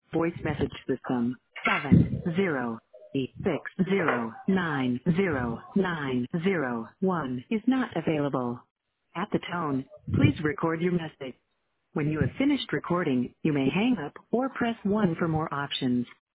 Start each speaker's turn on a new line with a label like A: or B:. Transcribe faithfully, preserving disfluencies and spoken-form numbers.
A: Voice message system. seven zero eight six zero nine zero nine zero one is not available. At the tone, please record your message. When you have finished recording, you may hang up or press one for more options.